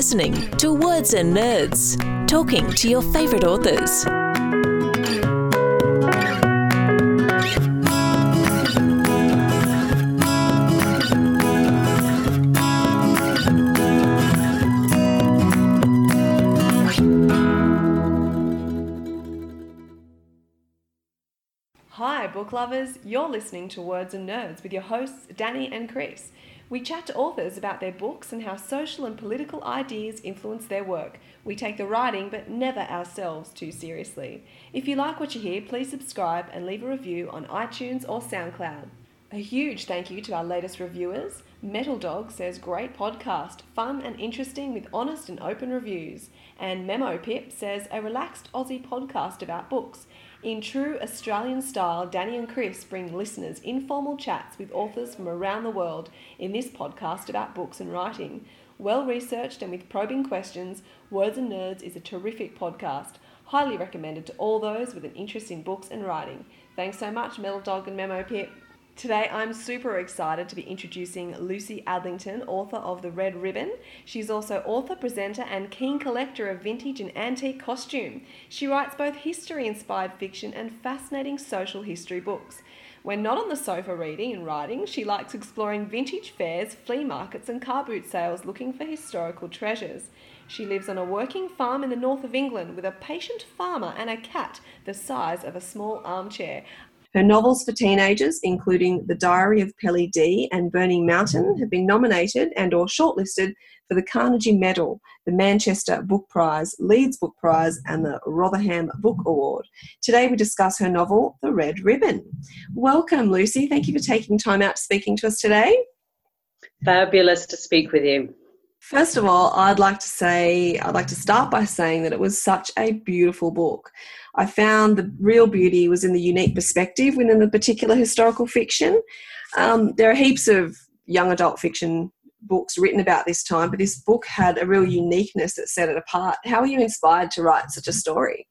listening to Words and Nerds, talking to your favourite authors. Hi book lovers, you're listening to Words and Nerds with your hosts Danny and Chris. We chat to authors about their books and how social and political ideas influence their work. We take the writing but never ourselves too seriously. If you like what you hear, please subscribe and leave a review on iTunes or SoundCloud. A huge thank you to our latest reviewers. Metal Dog says great podcast, fun and interesting with honest and open reviews. And Memo Pip says a relaxed Aussie podcast about books. In true Australian style, Danny and Chris bring listeners informal chats with authors from around the world in this podcast about books and writing. Well researched and with probing questions, Words and Nerds is a terrific podcast. Highly recommended to all those with an interest in books and writing. Thanks so much, Metal Dog and Memo Pip. Today I'm super excited to be introducing Lucy Adlington, author of The Red Ribbon. She's also author, presenter and keen collector of vintage and antique costume. She writes both history-inspired fiction and fascinating social history books. When not on the sofa reading and writing, she likes exploring vintage fairs, flea markets and car boot sales looking for historical treasures. She lives on a working farm in the north of England with a patient farmer and a cat the size of a small armchair. Her novels for teenagers, including The Diary of Pelly D and Burning Mountain, have been nominated and or shortlisted for the Carnegie Medal, the Manchester Book Prize, Leeds Book Prize and the Rotherham Book Award. Today we discuss her novel, The Red Ribbon. Welcome, Lucy. Thank you for taking time out speaking to us today. Fabulous to speak with you. First of all, I'd like to start by saying that it was such a beautiful book. I found the real beauty was in the unique perspective within the particular historical fiction. There are heaps of young adult fiction books written about this time, but this book had a real uniqueness that set it apart. How were you inspired to write such a story?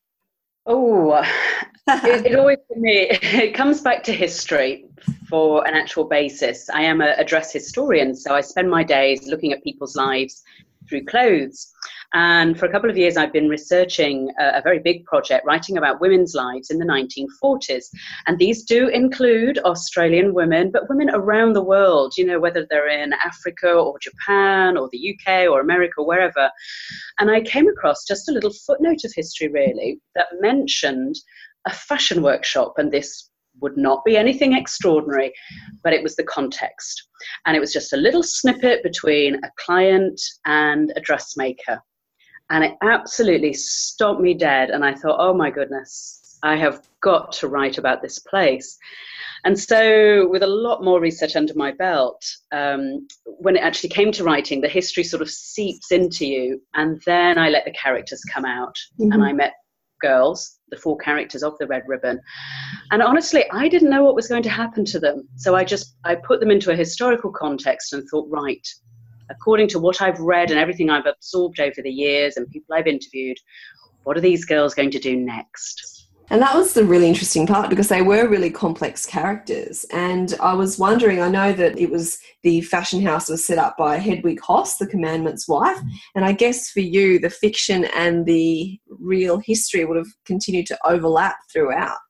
Oh, it always, for me, it comes back to history for an actual basis. I am a dress historian, so I spend my days looking at people's lives through clothes. And for a couple of years, I've been researching a very big project, writing about women's lives in the 1940s. And these do include Australian women, but women around the world, you know, whether they're in Africa or Japan or the UK or America, wherever. And I came across just a little footnote of history, really, that mentioned a fashion workshop, and this would not be anything extraordinary, but it was the context. And it was just a little snippet between a client and a dressmaker. And it absolutely stopped me dead. And I thought, oh my goodness, I have got to write about this place. And so with a lot more research under my belt, when it actually came to writing, the history sort of seeps into you. And then I let the characters come out. Mm-hmm. And I met girls, the 4 characters of The Red Ribbon. And honestly, I didn't know what was going to happen to them. So I put them into a historical context and thought, right, according to what I've read and everything I've absorbed over the years and people I've interviewed, what are these girls going to do next? And that was the really interesting part, because they were really complex characters. And I was wondering, I know that it was the fashion house was set up by Hedwig Hoss, the commandant's wife. And I guess for you, the fiction and the real history would have continued to overlap throughout.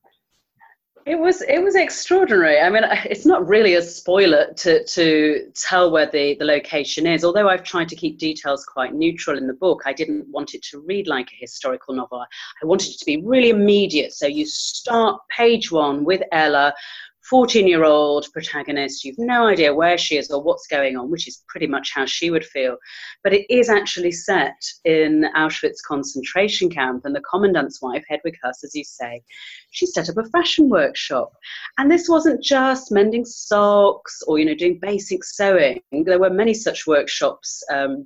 It was extraordinary. I mean, it's not really a spoiler to tell where the location is. Although I've tried to keep details quite neutral in the book, I didn't want it to read like a historical novel. I wanted it to be really immediate. So you start page 1 with Ella, 14-year-old protagonist. You've no idea where she is or what's going on, which is pretty much how she would feel. But it is actually set in Auschwitz concentration camp, and the commandant's wife, Hedwig Huss, as you say, she set up a fashion workshop. And this wasn't just mending socks or, doing basic sewing. There were many such workshops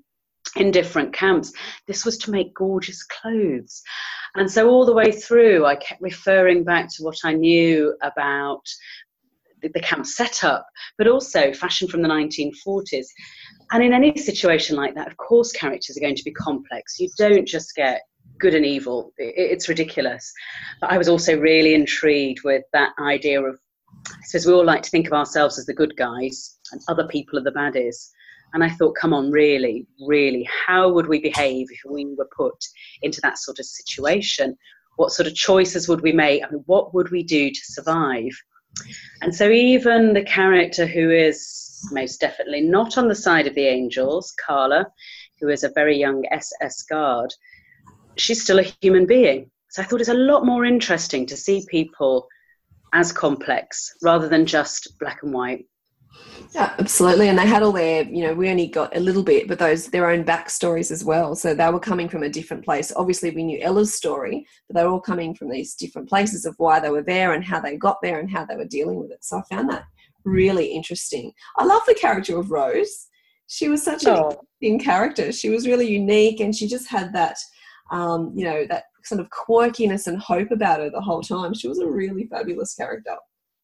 in different camps. This was to make gorgeous clothes. And so all the way through, I kept referring back to what I knew about the camp setup, but also fashion from the 1940s. And in any situation like that, of course, characters are going to be complex. You don't just get good and evil. It's ridiculous. But I was also really intrigued with that idea of, I suppose we all like to think of ourselves as the good guys and other people are the baddies. And I thought, come on, really, really, how would we behave if we were put into that sort of situation? What sort of choices would we make? I mean, what would we do to survive? And so even the character who is most definitely not on the side of the angels, Carla, who is a very young SS guard, she's still a human being. So I thought it's a lot more interesting to see people as complex rather than just black and white. Yeah, absolutely. And they had all their, we only got a little bit, but their own backstories as well. So they were coming from a different place. Obviously, we knew Ella's story, but they were all coming from these different places of why they were there and how they got there and how they were dealing with it. So I found that really interesting. I love the character of Rose. She was such an interesting character. She was really unique, and she just had that, that sort of quirkiness and hope about her the whole time. She was a really fabulous character.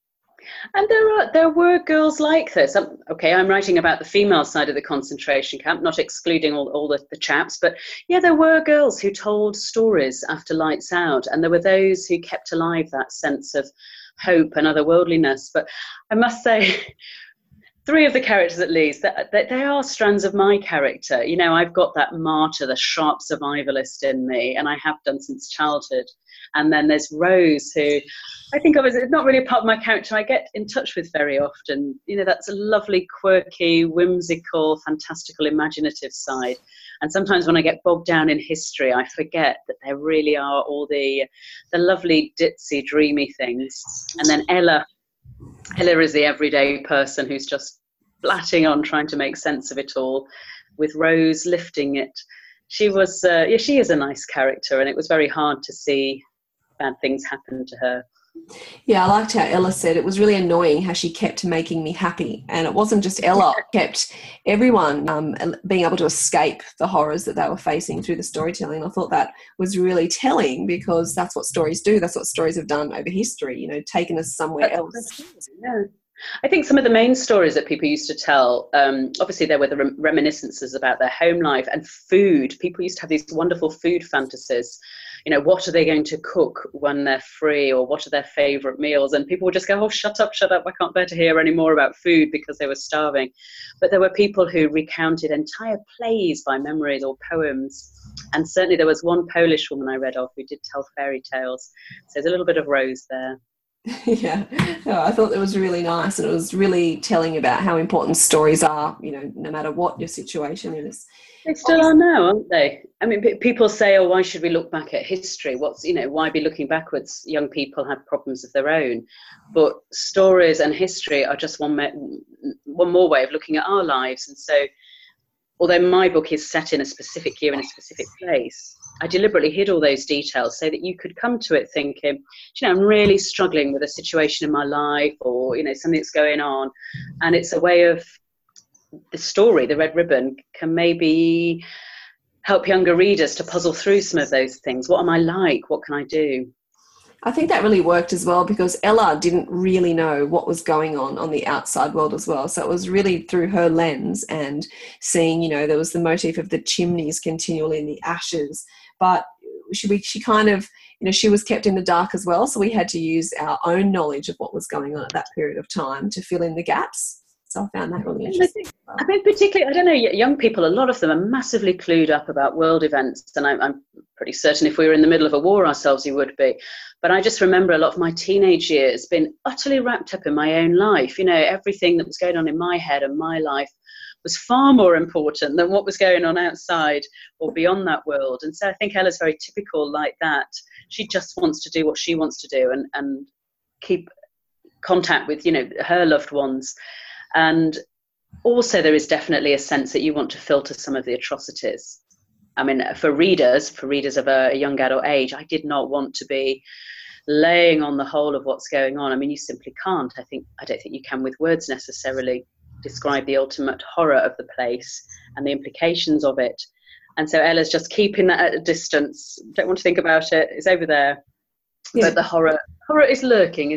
And there were girls like this. I'm writing about the female side of the concentration camp, not excluding all the chaps, but yeah, there were girls who told stories after lights out, and there were those who kept alive that sense of hope and otherworldliness. But I must say, 3 of the characters at least, that they are strands of my character. I've got that martyr, the sharp survivalist in me, and I have done since childhood. And then there's Rose, who I think of as not really a part of my character I get in touch with very often. That's a lovely, quirky, whimsical, fantastical, imaginative side. And sometimes when I get bogged down in history, I forget that there really are all the lovely, ditzy, dreamy things. And then Ella is the everyday person who's just blatting on, trying to make sense of it all, with Rose lifting it. She was, she is a nice character, and it was very hard to see bad things happen to her. Yeah, I liked how Ella said it was really annoying how she kept making me happy. And it wasn't just Ella, it kept everyone being able to escape the horrors that they were facing through the storytelling. I thought that was really telling, because that's what stories do. That's what stories have done over history, taken us somewhere else. Yeah. I think some of the main stories that people used to tell, obviously there were the reminiscences about their home life and food. People used to have these wonderful food fantasies. What are they going to cook when they're free, or what are their favourite meals? And people would just go, oh, shut up, I can't bear to hear any more about food, because they were starving. But there were people who recounted entire plays by memories or poems. And certainly there was one Polish woman I read of who did tell fairy tales. So there's a little bit of Rose there. Yeah, I thought it was really nice, and it was really telling about how important stories are, no matter what your situation is. They still are now, aren't they? I mean, people say, oh, why should we look back at history? Why be looking backwards? Young people have problems of their own. But stories and history are just one more way of looking at our lives. And so, although my book is set in a specific year in a specific place, I deliberately hid all those details so that you could come to it thinking, I'm really struggling with a situation in my life, or, something that's going on. And it's a way of, the story, the Red Ribbon, can maybe help younger readers to puzzle through some of those things. What am I like? What can I do? I think that really worked as well, because Ella didn't really know what was going on the outside world as well. So it was really through her lens, and seeing, there was the motif of the chimneys continually in the ashes, but she kind of, she was kept in the dark as well. So we had to use our own knowledge of what was going on at that period of time to fill in the gaps. So I found that really interesting. I mean, particularly, I don't know, young people, a lot of them are massively clued up about world events. And I'm pretty certain if we were in the middle of a war ourselves, you would be. But I just remember a lot of my teenage years being utterly wrapped up in my own life. Everything that was going on in my head and my life was far more important than what was going on outside or beyond that world. And so I think Ella's very typical like that. She just wants to do what she wants to do, and keep contact with, her loved ones. And also there is definitely a sense that you want to filter some of the atrocities. I mean, for readers of a young adult age, I did not want to be laying on the whole of what's going on. I mean, you simply can't. I don't think you can with words necessarily describe the ultimate horror of the place and the implications of it. And so Ella's just keeping that at a distance. Don't want to think about it. It's over there. Yeah. But the horror is lurking, isn't it?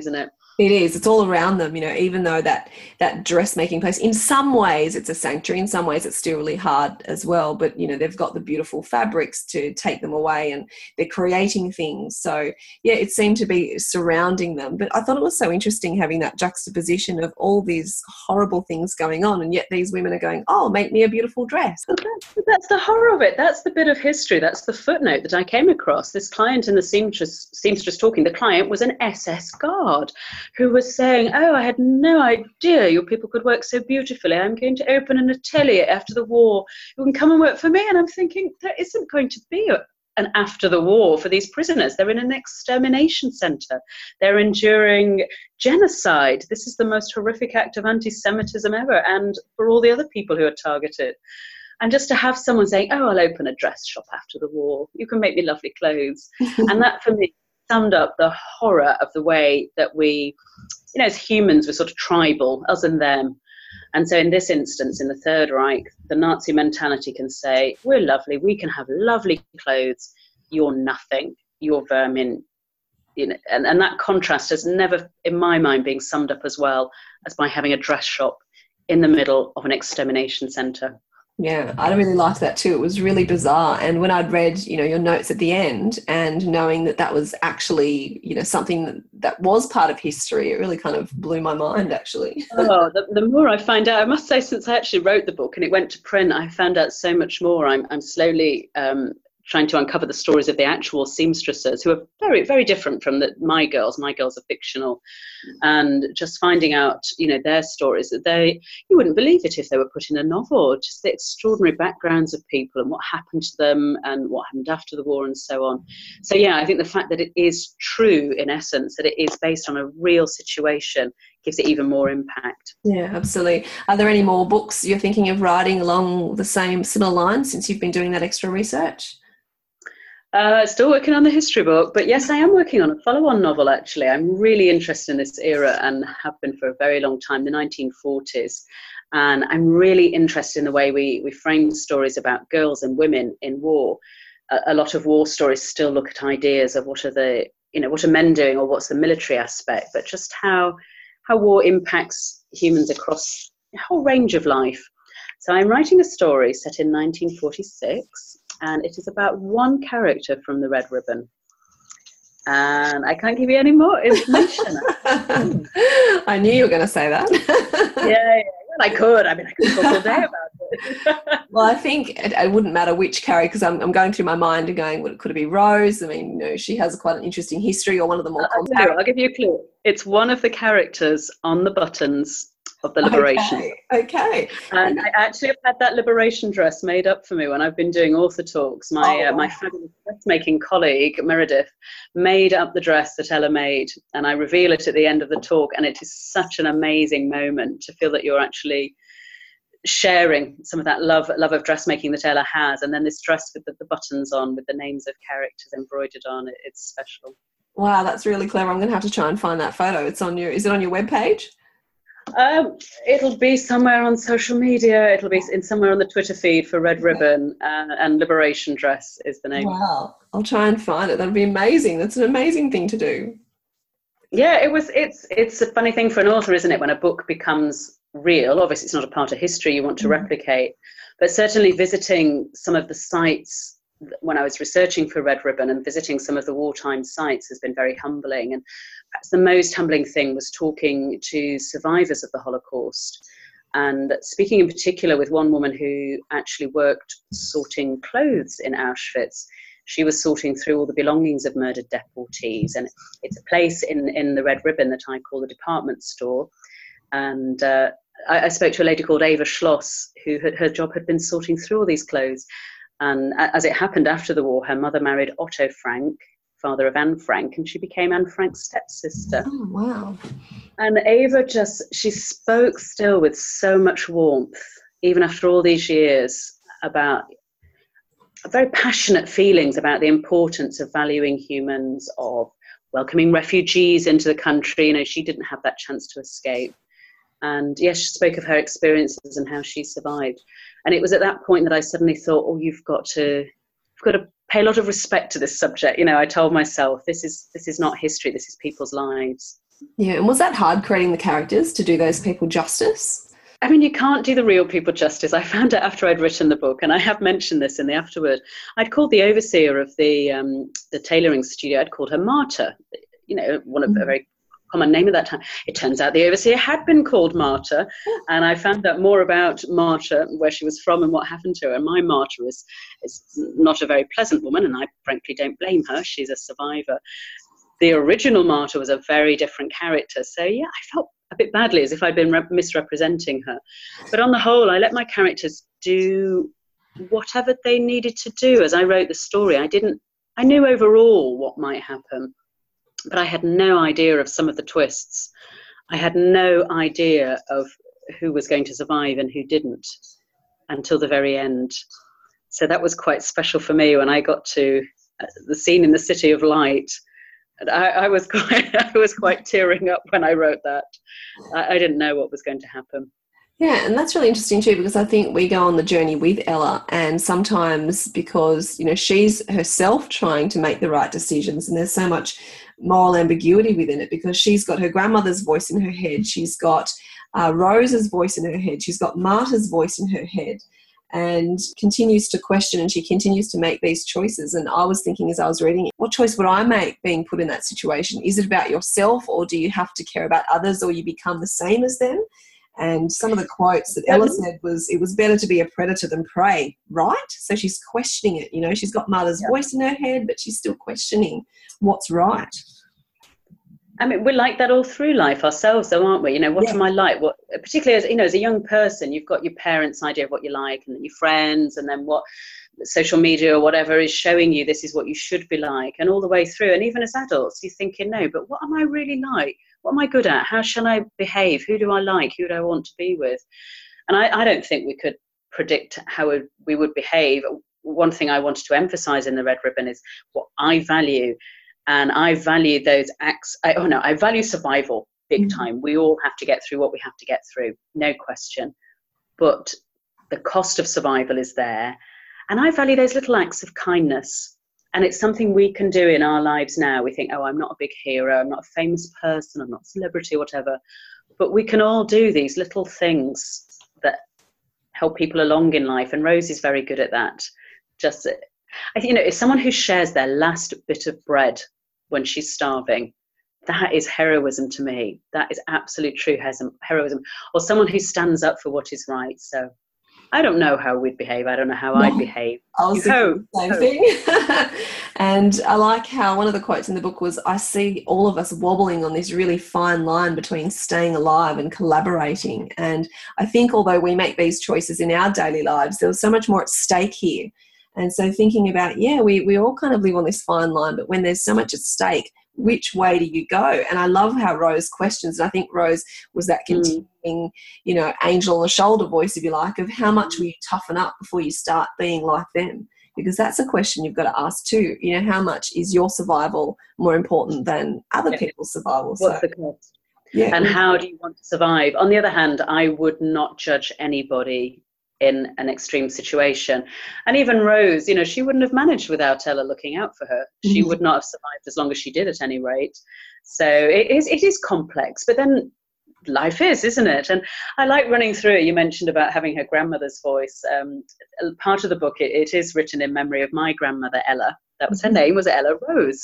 It is. It's all around them, you know, even though that dressmaking place, in some ways it's a sanctuary, in some ways it's still really hard as well. But, you know, they've got the beautiful fabrics to take them away and they're creating things. So, yeah, it seemed to be surrounding them. But I thought it was so interesting having that juxtaposition of all these horrible things going on. And yet these women are going, oh, make me a beautiful dress. That's the horror of it. That's the bit of history. That's the footnote that I came across. This client in the seamstress talking, the client was an SS guard who was saying, oh, I had no idea your people could work so beautifully. I'm going to open an atelier after the war. You can come and work for me. And I'm thinking, there isn't going to be an after the war for these prisoners. They're in an extermination centre. They're enduring genocide. This is the most horrific act of anti-Semitism ever, and for all the other people who are targeted. And just to have someone saying, oh, I'll open a dress shop after the war. You can make me lovely clothes. And that, for me, summed up the horror of the way that we, you know, as humans, we're sort of tribal, us and them. And so in this instance, in the Third Reich, the Nazi mentality can say, we're lovely, we can have lovely clothes, you're nothing, you're vermin. You know, and that contrast has never, in my mind, been summed up as well as by having a dress shop in the middle of an extermination centre. Yeah, I really liked that too. It was really bizarre. And when I'd read, you know, your notes at the end and knowing that that was actually, you know, something that was part of history, it really kind of blew my mind, actually. Oh, the more I find out, I must say, since I actually wrote the book and it went to print, I found out so much more. I'm slowly trying to uncover the stories of the actual seamstresses, who are very, very different from my girls. My girls are fictional, and just finding out, you know, their stories, that you wouldn't believe it if they were put in a novel. Just the extraordinary backgrounds of people and what happened to them and what happened after the war and so on. So yeah, I think the fact that it is true in essence, that it is based on a real situation, gives it even more impact. Yeah, absolutely. Are there any more books you're thinking of writing along the similar lines since you've been doing that extra research? Still working on the history book, but yes, I am working on a follow-on novel, actually. I'm really interested in this era and have been for a very long time, the 1940s. And I'm really interested in the way we frame stories about girls and women in war. A lot of war stories still look at ideas of what are men doing or what's the military aspect, but just how war impacts humans across a whole range of life. So I'm writing a story set in 1946. And it is about one character from the Red Ribbon. And I can't give you any more information. I knew you were going to say that. Yeah. Well, I could talk all day about it. Well, I think it wouldn't matter which character, because I'm going through my mind and going, well, could it be Rose? I mean, you know, she has quite an interesting history, or one of the more compact. I'll give you a clue. It's one of the characters on the buttons of the Liberation. Okay. And I actually have had that Liberation dress made up for me when I've been doing author talks. My fabulous dressmaking colleague, Meredith, made up the dress that Ella made, and I reveal it at the end of the talk, and it is such an amazing moment to feel that you're actually sharing some of that love of dressmaking that Ella has, and then this dress with the buttons on, with the names of characters embroidered on it. It's special. Wow, that's really clever. I'm going to have to try and find that photo. Is it on your webpage? It'll be somewhere on social media. It'll be somewhere on the Twitter feed for Red Ribbon, and Liberation Dress is the name. Wow, I'll try and find it. That'd be amazing. That's an amazing thing to do. Yeah, it's a funny thing for an author, isn't it? When a book becomes real, obviously it's not a part of history you want to replicate, but certainly visiting some of the sites when I was researching for Red Ribbon and visiting some of the wartime sites has been very humbling. And perhaps the most humbling thing was talking to survivors of the Holocaust, and speaking in particular with one woman who actually worked sorting clothes in Auschwitz. She was sorting through all the belongings of murdered deportees, and it's a place in the Red Ribbon that I call the department store. And I spoke to a lady called Ava Schloss, who her job had been sorting through all these clothes. And as it happened after the war, her mother married Otto Frank, father of Anne Frank, and she became Anne Frank's stepsister. Oh, wow. And Ava she spoke still with so much warmth, even after all these years, about very passionate feelings about the importance of valuing humans, of welcoming refugees into the country. You know, she didn't have that chance to escape. And yes, she spoke of her experiences and how she survived. And it was at that point that I suddenly thought, oh, you've got to pay a lot of respect to this subject. You know, I told myself, this is not history, this is people's lives. Yeah, and was that hard creating the characters to do those people justice? I mean, you can't do the real people justice. I found out after I'd written the book, and I have mentioned this in the afterword. I'd called the overseer of the tailoring studio, I'd called her Marta, one of a very common name at that time. It turns out the overseer had been called Marta, and I found out more about Marta, where she was from and what happened to her. And my Marta is not a very pleasant woman, and I frankly don't blame her. She's a survivor. The original Marta was a very different character. So yeah, I felt a bit badly, as if I'd been misrepresenting her. But on the whole, I let my characters do whatever they needed to do as I wrote the story. I knew overall what might happen, but I had no idea of some of the twists. I had no idea of who was going to survive and who didn't until the very end. So that was quite special for me when I got to the scene in the City of Light. I was quite tearing up when I wrote that. I didn't know what was going to happen. Yeah, and that's really interesting too, because I think we go on the journey with Ella, and sometimes because, she's herself trying to make the right decisions, and there's so much moral ambiguity within it, because she's got her grandmother's voice in her head, she's got Rose's voice in her head, she's got Marta's voice in her head, and continues to question, and she continues to make these choices. And I was thinking as I was reading it, what choice would I make being put in that situation? Is it about yourself, or do you have to care about others, or you become the same as them? And some of the quotes that Ella said was, it was better to be a predator than prey, right? So she's questioning it, she's got Mother's voice in her head, but she's still questioning what's right. I mean, we're like that all through life ourselves, though, aren't we? What am I like? What, particularly as a young person, you've got your parents' idea of what you like, and then your friends, and then what social media or whatever is showing you this is what you should be like, and all the way through. And even as adults, you're thinking, no, but what am I really like? What am I good at? How shall I behave? Who do I like? Who do I want to be with? And I don't think we could predict how we would behave. One thing I wanted to emphasize in the Red Ribbon is what I value. And I value those acts. I value survival big time. We all have to get through what we have to get through, no question. But the cost of survival is there. And I value those little acts of kindness. And it's something we can do in our lives now. We think, I'm not a big hero, I'm not a famous person, I'm not a celebrity or whatever. But we can all do these little things that help people along in life. And Rose is very good at that. Just, if someone who shares their last bit of bread when she's starving, that is heroism to me. That is absolute true heroism. Or someone who stands up for what is right. So I don't know how we'd behave. I don't know how I'd behave. I was thinking the same thing. And I like how one of the quotes in the book was, I see all of us wobbling on this really fine line between staying alive and collaborating. And I think although we make these choices in our daily lives, there was so much more at stake here. And so thinking about, we all kind of live on this fine line, but when there's so much at stake, which way do you go? And I love how Rose questions, and I think Rose was that continuing, angel on the shoulder voice, if you like, of how much will you toughen up before you start being like them? Because that's a question you've got to ask too. How much is your survival more important than other people's survival? What's the cost? Yeah. And how do you want to survive? On the other hand, I would not judge anybody in an extreme situation. And even Rose, she wouldn't have managed without Ella looking out for her. She would not have survived as long as she did at any rate. So it is complex, but then life is, isn't it? And I like running through it. You mentioned about having her grandmother's voice. Part of the book, it is written in memory of my grandmother, Ella. That was her name, was Ella Rose.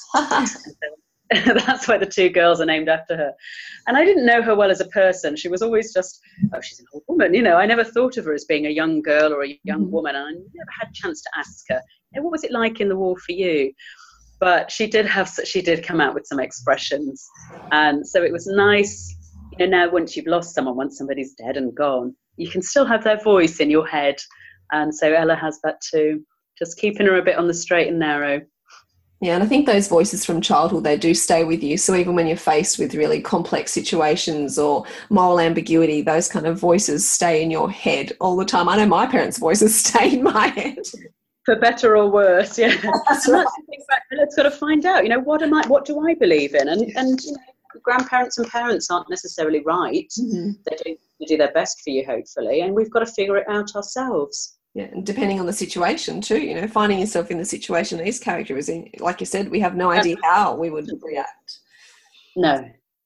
That's why the two girls are named after her. And I didn't know her well as a person. She was always just, she's an old woman. I never thought of her as being a young girl or a young woman. And I never had a chance to ask her, what was it like in the war for you? But she did come out with some expressions. And so it was nice, now once you've lost someone, once somebody's dead and gone, you can still have their voice in your head. And so Ella has that too, just keeping her a bit on the straight and narrow. Yeah, and I think those voices from childhood, they do stay with you. So even when you're faced with really complex situations or moral ambiguity, those kind of voices stay in your head all the time. I know my parents' voices stay in my head. For better or worse, yeah. That's right. Let's got to find out, what do I believe in? And grandparents and parents aren't necessarily right. They do their best for you, hopefully, and we've got to figure it out ourselves. Yeah, and depending on the situation too, finding yourself in the situation these characters in, like you said, we have no idea how we would react. No,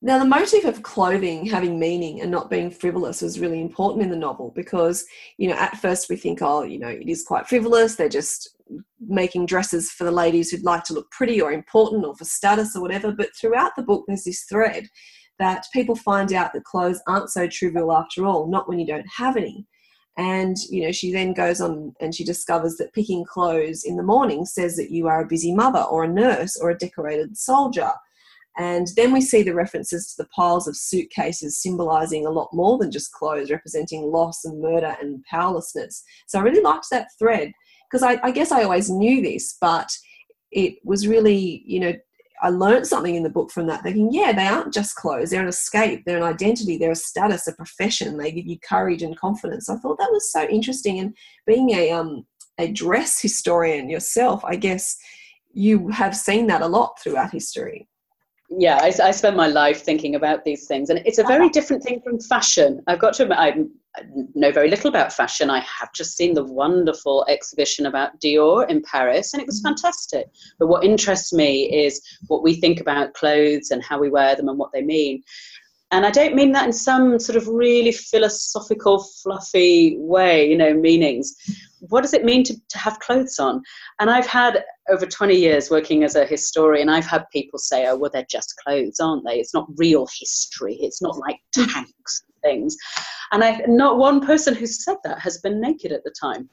Now, the motive of clothing having meaning and not being frivolous was really important in the novel because, at first we think, it is quite frivolous. They're just making dresses for the ladies who'd like to look pretty or important or for status or whatever. But throughout the book, there's this thread that people find out that clothes aren't so trivial after all, not when you don't have any. And, she then goes on and she discovers that picking clothes in the morning says that you are a busy mother or a nurse or a decorated soldier. And then we see the references to the piles of suitcases symbolising a lot more than just clothes, representing loss and murder and powerlessness. So I really liked that thread because I guess I always knew this, but it was really, I learned something in the book from that, thinking, yeah, they aren't just clothes. They're an escape. They're an identity. They're a status, a profession. They give you courage and confidence. I thought that was so interesting. And being a dress historian yourself, I guess you have seen that a lot throughout history. Yeah, I spend my life thinking about these things, and it's a very different thing from fashion. I've got to admit, I know very little about fashion. I have just seen the wonderful exhibition about Dior in Paris, and it was fantastic. But what interests me is what we think about clothes and how we wear them and what they mean. And I don't mean that in some sort of really philosophical, fluffy way, meanings. What does it mean to have clothes on? And I've had, over 20 years working as a historian, I've had people say, oh, well, they're just clothes, aren't they? It's not real history. It's not like tanks and things. And not one person who said that has been naked at the time.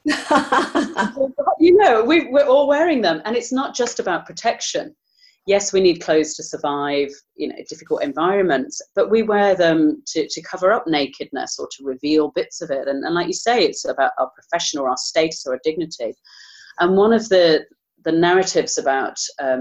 We're all wearing them. And it's not just about protection. Yes, we need clothes to survive, difficult environments, but we wear them to cover up nakedness or to reveal bits of it. And like you say, it's about our profession or our status or our dignity. And one of the narratives about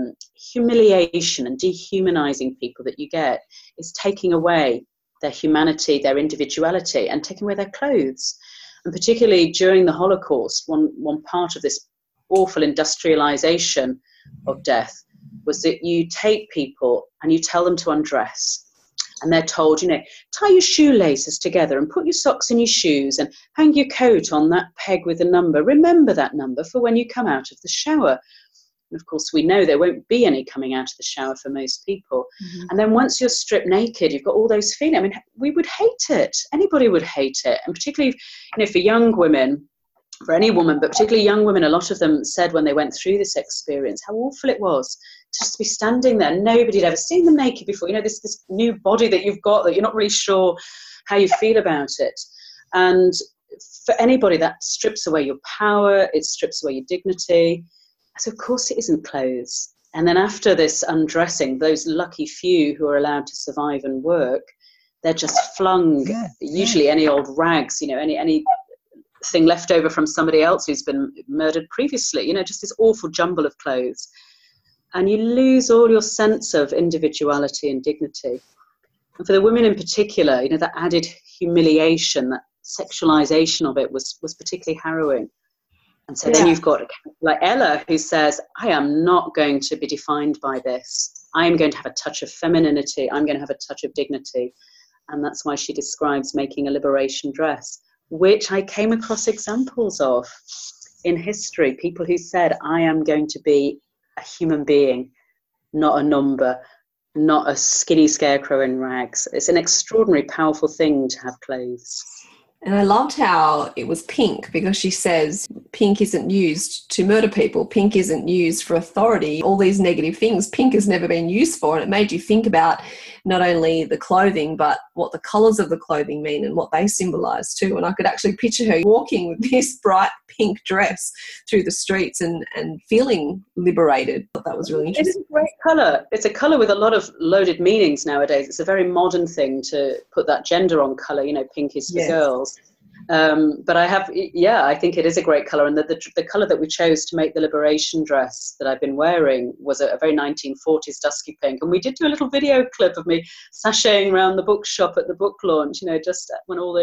humiliation and dehumanizing people that you get is taking away their humanity, their individuality, and taking away their clothes. And particularly during the Holocaust, one part of this awful industrialization of death was that you take people and you tell them to undress, and they're told, tie your shoelaces together and put your socks in your shoes and hang your coat on that peg with a number. Remember that number for when you come out of the shower. And of course, we know there won't be any coming out of the shower for most people. Mm-hmm. And then once you're stripped naked, you've got all those feelings. I mean, we would hate it. Anybody would hate it. And particularly, for young women, for any woman, but particularly young women, a lot of them said when they went through this experience how awful it was to just be standing there. Nobody had ever seen them naked before. This new body that you've got that you're not really sure how you feel about it. And for anybody, that strips away your power, it strips away your dignity. So of course it isn't clothes. And then after this undressing, those lucky few who are allowed to survive and work, they're just flung, usually any old rags, any thing left over from somebody else who's been murdered previously, just this awful jumble of clothes. And you lose all your sense of individuality and dignity. And for the women in particular, that added humiliation, that sexualization of it was particularly harrowing. And so then you've got like Ella, who says, I am not going to be defined by this. I am going to have a touch of femininity. I'm going to have a touch of dignity. And that's why she describes making a liberation dress, which I came across examples of in history. People who said, I am going to be a human being, not a number, not a skinny scarecrow in rags. It's an extraordinary, powerful thing to have clothes. And I loved how it was pink, because she says pink isn't used to murder people. Pink isn't used for authority. All these negative things pink has never been used for. And it made you think about not only the clothing, but what the colours of the clothing mean and what they symbolise too. And I could actually picture her walking with this bright pink dress through the streets and feeling liberated. I thought that was really interesting. It is a great colour. It's a colour with a lot of loaded meanings nowadays. It's a very modern thing to put that gender on colour. Pink is for girls. But I think it is a great colour, and the colour that we chose to make the liberation dress that I've been wearing was a very 1940s dusky pink. And we did do a little video clip of me sashaying around the bookshop at the book launch, just when all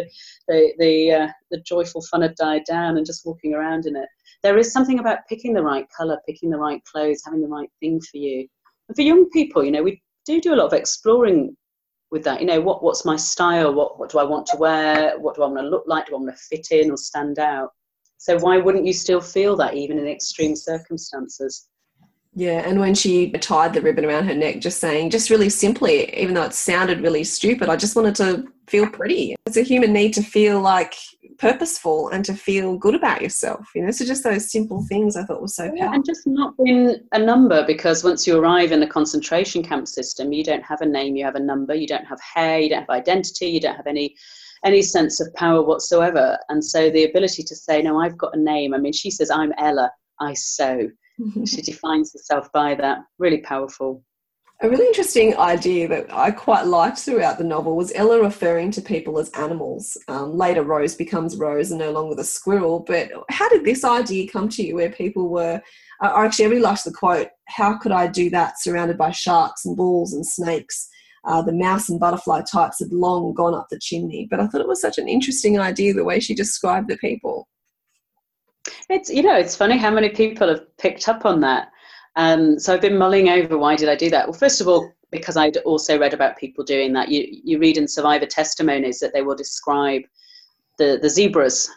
the joyful fun had died down, and just walking around in it. There is something about picking the right colour, picking the right clothes, having the right thing for you. And for young people, we do a lot of exploring with that. What's my style? What do I want to wear? What do I want to look like? Do I want to fit in or stand out? So why wouldn't you still feel that even in extreme circumstances? Yeah, and when she tied the ribbon around her neck, just saying, just really simply, even though it sounded really stupid, I just wanted to feel pretty. It's a human need to feel like purposeful and to feel good about yourself, so just those simple things I thought was so powerful. And just not being a number, because once you arrive in the concentration camp system, you don't have a name, you have a number, you don't have hair, you don't have identity, you don't have any sense of power whatsoever. And so the ability to say, no, I've got a name. I mean, she says, I'm Ella, I sew. She defines herself by that. Really powerful. A really interesting idea that I quite liked throughout the novel was Ella referring to people as animals. Later, Rose becomes Rose and no longer the squirrel. But how did this idea come to you where people were... I really liked the quote, how could I do that surrounded by sharks and bulls and snakes? The mouse and butterfly types had long gone up the chimney. But I thought it was such an interesting idea, the way she described the people. It's funny how many people have picked up on that. So I've been mulling over, why did I do that? Well, first of all, because I'd also read about people doing that. You read in survivor testimonies that they will describe the zebras,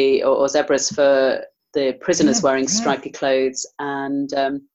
or zebras for the prisoners wearing stripy clothes. And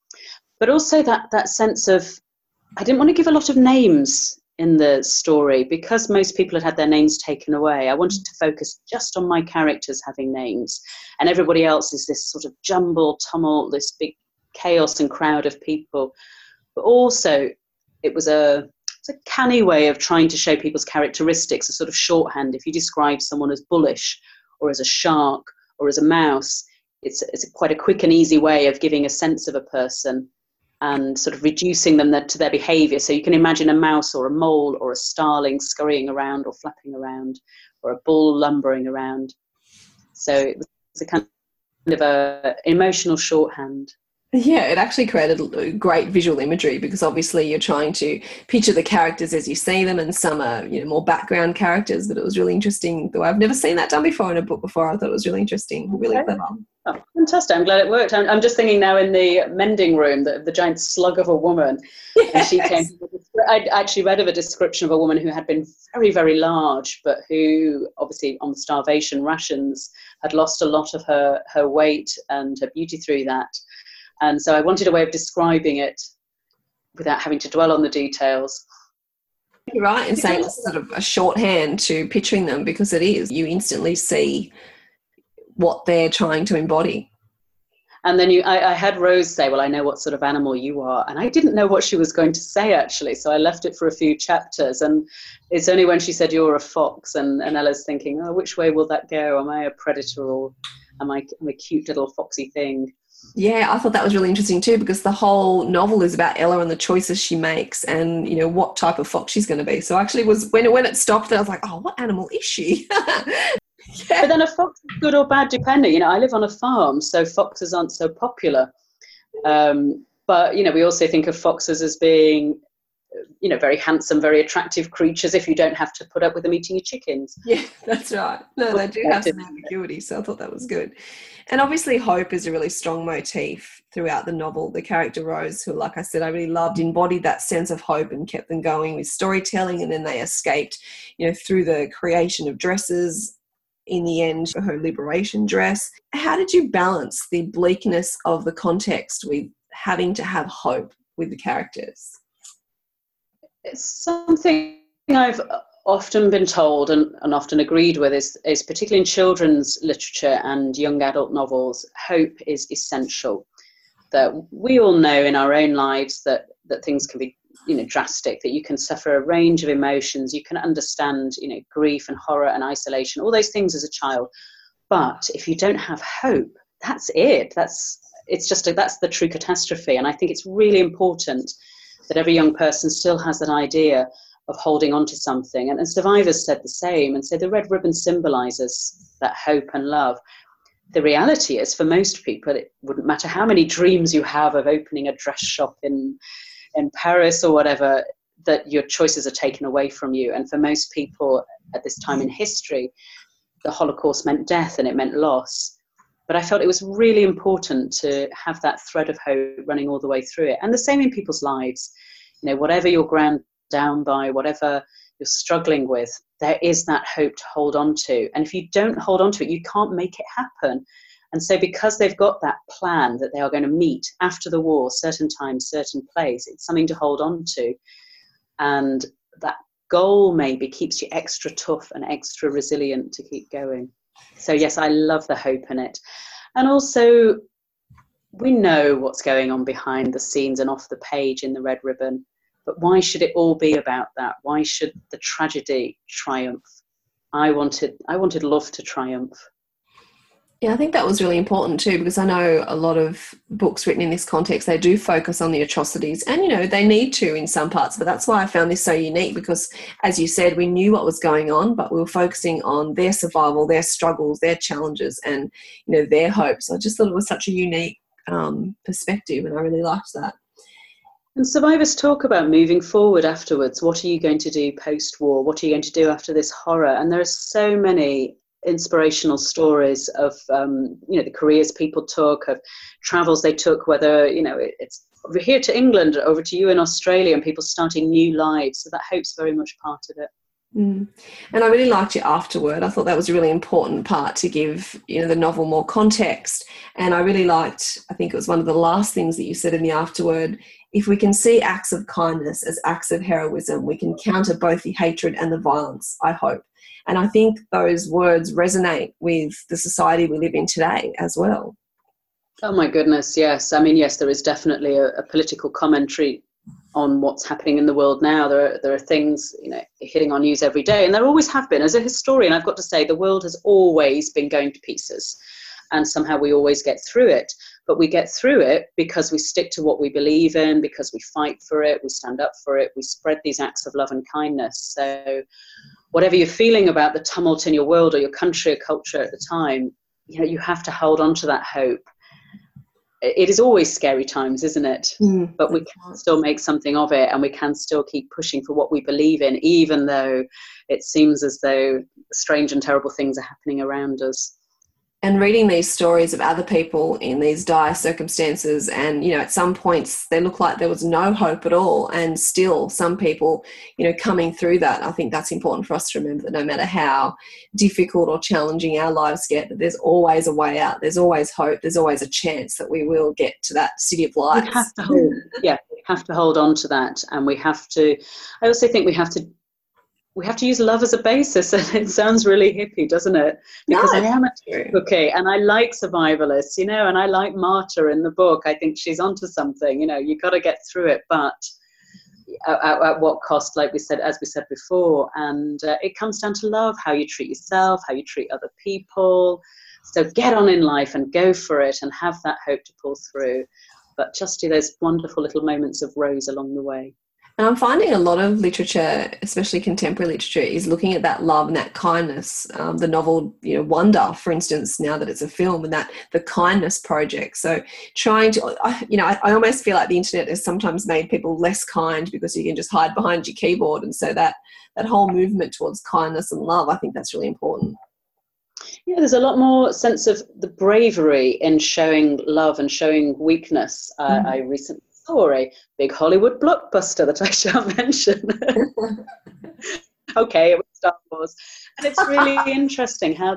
but also that sense of, I didn't want to give a lot of names in the story because most people had their names taken away. I wanted to focus just on my characters having names, and everybody else is this sort of jumble, tumult, this big chaos and crowd of people. But also it's a canny way of trying to show people's characteristics, a sort of shorthand. If you describe someone as bullish or as a shark or as a mouse, it's quite a quick and easy way of giving a sense of a person and sort of reducing them to their behaviour. So you can imagine a mouse or a mole or a starling scurrying around or flapping around, or a bull lumbering around. So it was a kind of a emotional shorthand. Yeah, it actually created great visual imagery because obviously you're trying to picture the characters as you see them, and some are more background characters, but it was really interesting. Though I've never seen that done before in a book before. I thought it was really interesting, really clever. Oh, fantastic. I'm glad it worked. I'm just thinking now in the mending room, the giant slug of a woman. Yes. And she came. I'd actually read of a description of a woman who had been very, very large, but who obviously on starvation rations had lost a lot of her weight and her beauty through that. And so I wanted a way of describing it without having to dwell on the details. You're right in saying it's sort of a shorthand to picturing them, because it is. You instantly see what they're trying to embody. And then I had Rose say, well, I know what sort of animal you are. And I didn't know what she was going to say, actually. So I left it for a few chapters. And it's only when she said, you're a fox. And Ella's thinking, oh, which way will that go? Am I a predator, or am I a cute little foxy thing? Yeah, I thought that was really interesting too, because the whole novel is about Ella and the choices she makes and, what type of fox she's going to be. So actually when it stopped, I was like, oh, what animal is she? Yeah. But then a fox is good or bad depending. I live on a farm, so foxes aren't so popular. But, we also think of foxes as being, very handsome, very attractive creatures if you don't have to put up with them eating your chickens. Yeah, that's right. No, they do have some ambiguity, so I thought that was good. And obviously hope is a really strong motif throughout the novel. The character Rose, who, like I said, I really loved, embodied that sense of hope and kept them going with storytelling, and then they escaped, through the creation of dresses in the end for her liberation dress. How did you balance the bleakness of the context with having to have hope with the characters? It's something I've often been told and often agreed with is particularly in children's literature and young adult novels, hope is essential. That we all know in our own lives that things can be drastic, that you can suffer a range of emotions, you can understand grief and horror and isolation, all those things as a child. But if you don't have hope, that's it. That's the true catastrophe. And I think it's really important that every young person still has that idea of holding on to something. And survivors said the same, and so the red ribbon symbolises that hope and love. The reality is, for most people, it wouldn't matter how many dreams you have of opening a dress shop in Paris or whatever, that your choices are taken away from you. And for most people at this time in history, the Holocaust meant death and it meant loss. But I felt it was really important to have that thread of hope running all the way through it. And the same in people's lives. Whatever you're ground down by, whatever you're struggling with, there is that hope to hold on to. And if you don't hold on to it, you can't make it happen. And so because they've got that plan that they are going to meet after the war, certain time, certain place, it's something to hold on to. And that goal maybe keeps you extra tough and extra resilient to keep going. So yes, I love the hope in it. And also, we know what's going on behind the scenes and off the page in the Red Ribbon, but why should it all be about that? Why should the tragedy triumph? I wanted love to triumph. Yeah, I think that was really important too, because I know a lot of books written in this context, they do focus on the atrocities, and, you know, they need to in some parts, but that's why I found this so unique, because as you said, we knew what was going on, but we were focusing on their survival, their struggles, their challenges, and, you know, their hopes. I just thought it was such a unique perspective, and I really liked that. And survivors talk about moving forward afterwards. What are you going to do post-war? What are you going to do after this horror? And there are so many inspirational stories of the careers people took, of travels they took, whether it's over here to England, over to you in Australia, and people starting new lives. So that hope's very much part of it. And I really liked your afterword. I thought that was a really important part to give the novel more context. And I really liked, I think it was one of the last things that you said in the afterword: if we can see acts of kindness as acts of heroism, we can counter both the hatred and the violence, I hope. And I think those words resonate with the society we live in today as well. Oh my goodness, yes. I mean, yes, there is definitely a political commentary on what's happening in the world now. There are things, hitting our news every day, and there always have been. As a historian, I've got to say, the world has always been going to pieces, and somehow we always get through it. But we get through it because we stick to what we believe in, because we fight for it, we stand up for it, we spread these acts of love and kindness. So whatever you're feeling about the tumult in your world or your country or culture at the time, you have to hold on to that hope. It is always scary times, isn't it? But we can still make something of it, and we can still keep pushing for what we believe in, even though it seems as though strange and terrible things are happening around us. And reading these stories of other people in these dire circumstances, and, at some points they look like there was no hope at all, and still some people, coming through that. I think that's important for us to remember, that no matter how difficult or challenging our lives get, that there's always a way out. There's always hope. There's always a chance that we will get to that city of lights. We have to hold on to that. And I also think we have to use love as a basis, and it sounds really hippie, doesn't it? Because I am a cookie, and I like survivalists, and I like Marta in the book. I think she's onto something. You got to get through it, but at what cost? As we said before, and it comes down to love, how you treat yourself, how you treat other people. So get on in life and go for it, and have that hope to pull through. But just do those wonderful little moments of rose along the way. And I'm finding a lot of literature, especially contemporary literature, is looking at that love and that kindness. The novel, Wonder, for instance, now that it's a film, and that the Kindness Project. So trying to, I almost feel like the internet has sometimes made people less kind because you can just hide behind your keyboard. And so that whole movement towards kindness and love, I think that's really important. Yeah, there's a lot more sense of the bravery in showing love and showing weakness. I recently saw a big Hollywood blockbuster that I shall mention. Okay, it was Star Wars. And it's really interesting how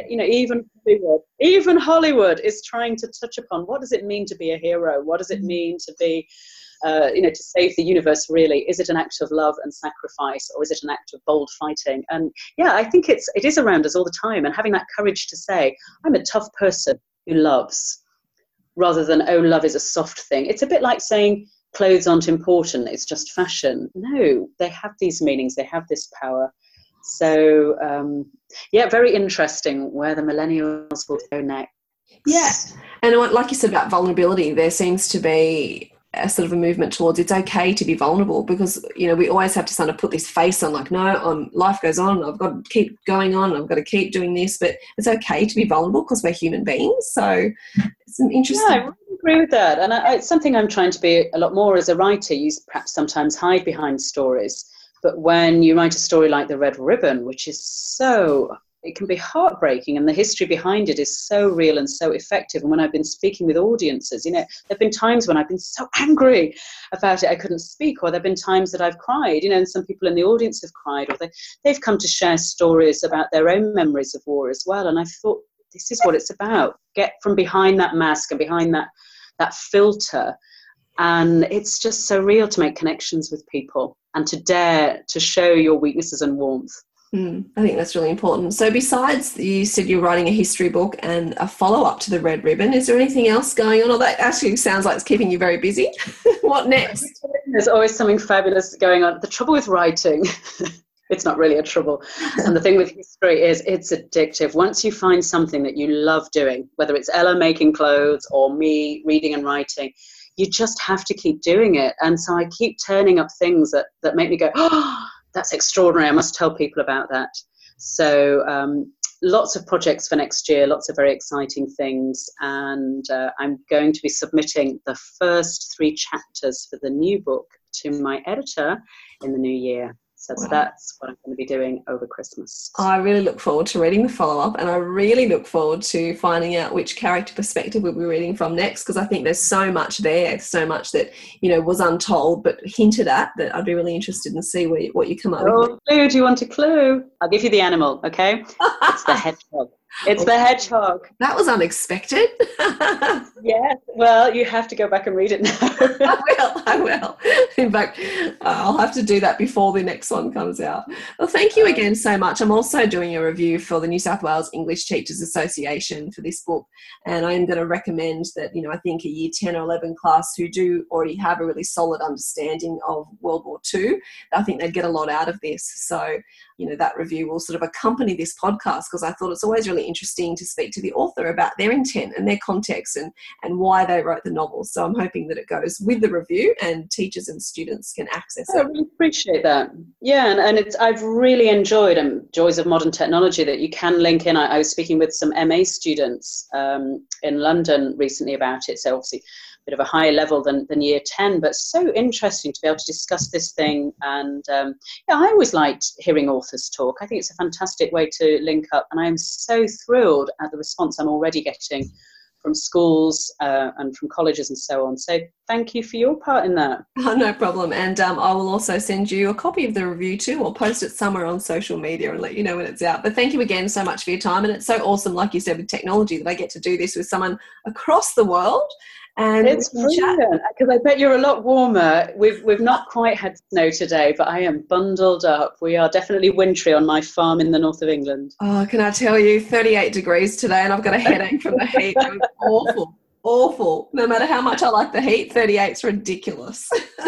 even Hollywood is trying to touch upon, what does it mean to be a hero? What does it mean to be, to save the universe, really? Is it an act of love and sacrifice, or is it an act of bold fighting? And yeah, I think it is around us all the time, and having that courage to say, I'm a tough person who loves, rather than, oh, love is a soft thing. It's a bit like saying clothes aren't important, it's just fashion. No, they have these meanings, they have this power. So, very interesting where the millennials will go next. Yeah, and like you said about vulnerability, there seems to be a sort of a movement towards it's okay to be vulnerable, because we always have to sort of put this face on, like, no, life goes on, I've got to keep going on, I've got to keep doing this, but it's okay to be vulnerable because we're human beings. So it's an interesting. Yeah, I really agree with that, and it's something I'm trying to be a lot more as a writer. You perhaps sometimes hide behind stories, but when you write a story like The Red Ribbon, which is it can be heartbreaking, and the history behind it is so real and so effective. And when I've been speaking with audiences, there have been times when I've been so angry about it I couldn't speak, or there have been times that I've cried, and some people in the audience have cried, or they've come to share stories about their own memories of war as well. And I thought this is what it's about. Get from behind that mask and behind that filter. And it's just so real to make connections with people and to dare to show your weaknesses and warmth. I think that's really important. So besides, you said you're writing a history book and a follow-up to the Red Ribbon, is there anything else going on? Or that actually sounds like it's keeping you very busy. What next? There's always something fabulous going on. The trouble with writing, it's not really a trouble. And the thing with history is it's addictive. Once you find something that you love doing, whether it's Ella making clothes or me reading and writing, you just have to keep doing it. And so I keep turning up things that make me go, oh, that's extraordinary. I must tell people about that. So lots of projects for next year, lots of very exciting things. And I'm going to be submitting the first 3 chapters for the new book to my editor in the new year. So that's what I'm going to be doing over Christmas. I really look forward to reading the follow-up, and I really look forward to finding out which character perspective we'll be reading from next, because I think there's so much there, so much that, was untold but hinted at, that I'd be really interested in see what you come up with. Clue, do you want a clue? I'll give you the animal, okay? It's the hedgehog. It's the hedgehog. That was unexpected. Yes. Well, you have to go back and read it now. I will. In fact, I'll have to do that before the next one comes out. Well, thank you again so much. I'm also doing a review for the New South Wales English Teachers Association for this book, and I am going to recommend that, I think a year 10 or 11 class who do already have a really solid understanding of World War II, I think they'd get a lot out of this. So, that review will sort of accompany this podcast, because I thought it's always really interesting to speak to the author about their intent and their context and why they wrote the novel. So I'm hoping that it goes with the review and teachers and students can access it. I really appreciate that. Yeah, and I've really enjoyed Joys of Modern Technology, that you can link in. I was speaking with some MA students in London recently about it, so obviously bit of a higher level than year 10, but so interesting to be able to discuss this thing. And I always liked hearing authors talk. I think it's a fantastic way to link up, and I am so thrilled at the response I'm already getting from schools and from colleges and so on. So thank you for your part in that. Oh, no problem. And I will also send you a copy of the review too, or post it somewhere on social media and let you know when it's out. But thank you again so much for your time. And it's so awesome, like you said, with technology, that I get to do this with someone across the world. And it's brilliant, because I bet you're a lot warmer. We've not quite had snow today, but I am bundled up. We are definitely wintry on my farm in the north of England. Oh, can I tell you, 38 degrees today, and I've got a headache from the heat. It was awful. No matter how much I like the heat, 38's ridiculous.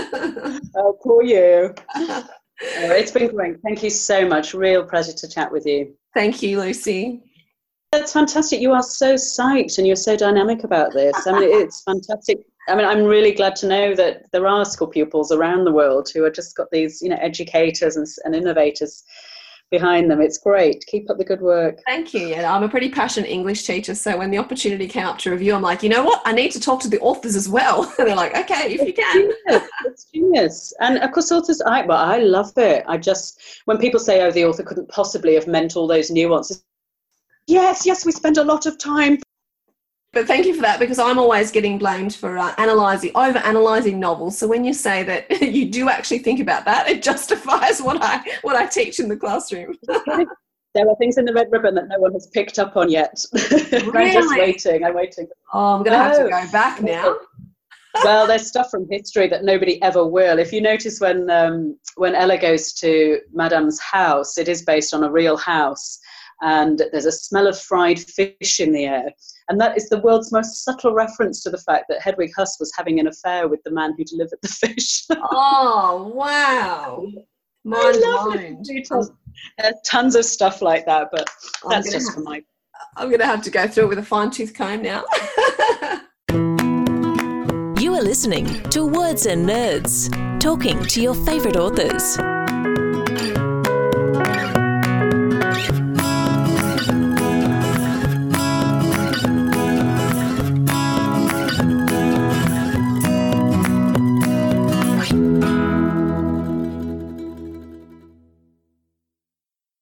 Oh, poor you. It's been great. Thank you so much. Real pleasure to chat with you. Thank you, Lucy. That's fantastic. You are so psyched and you're so dynamic about this. I mean, it's fantastic. I mean, I'm really glad to know that there are school pupils around the world who have just got these, educators and innovators behind them. It's great. Keep up the good work. Thank you. Yeah, I'm a pretty passionate English teacher, so when the opportunity came up to review, I'm like, you know what? I need to talk to the authors as well. And they're like, okay, if you can. It's genius. And of course, authors, I love it. When people say, oh, the author couldn't possibly have meant all those nuances. Yes, we spend a lot of time. But thank you for that, because I'm always getting blamed for over-analysing novels. So when you say that you do actually think about that, it justifies what I teach in the classroom. There are things in the Red Ribbon that no one has picked up on yet. Really? I'm waiting. Oh, I'm going to have to go back now. Well, there's stuff from history that nobody ever will. If you notice when Ella goes to Madame's house, it is based on a real house. And there's a smell of fried fish in the air. And that is the world's most subtle reference to the fact that Hedwig Huss was having an affair with the man who delivered the fish. Oh, wow. Mind blown. There's tons of stuff like that, but that's just for my... I'm going to have to go through it with a fine-tooth comb now. You are listening to Words and Nerds, talking to your favourite authors.